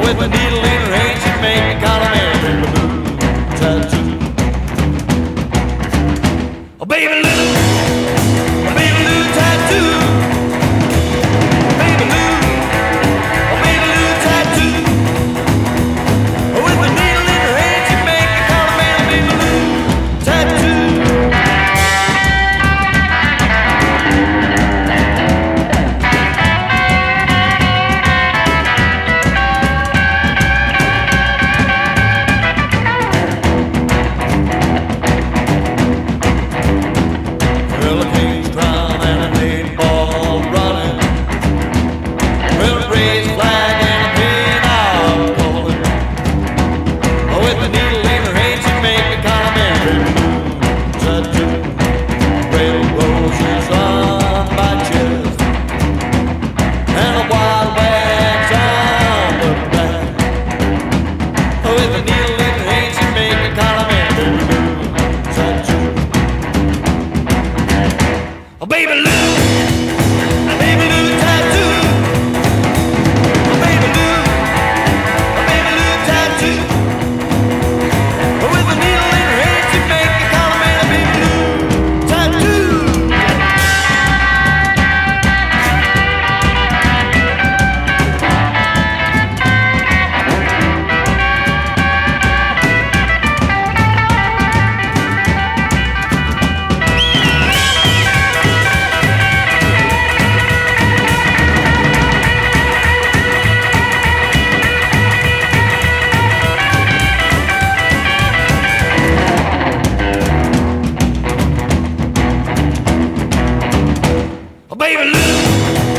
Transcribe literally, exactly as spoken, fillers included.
With a needle in her hand, she make me call her Mary Baby Lou tattoo. Oh, Baby Lou, oh, Baby Lou tattoo. Baby Lou, oh, Baby Lou tattoo. With a needle in her hand, she make me call her Mary Baby Lou tattoo. Baby Lou, Baby Lou tattoo. Baby Lou, Baby Lou tattoo. With a needle in her hand, she make me call her man Baby Lou tattoo. Baby Lou.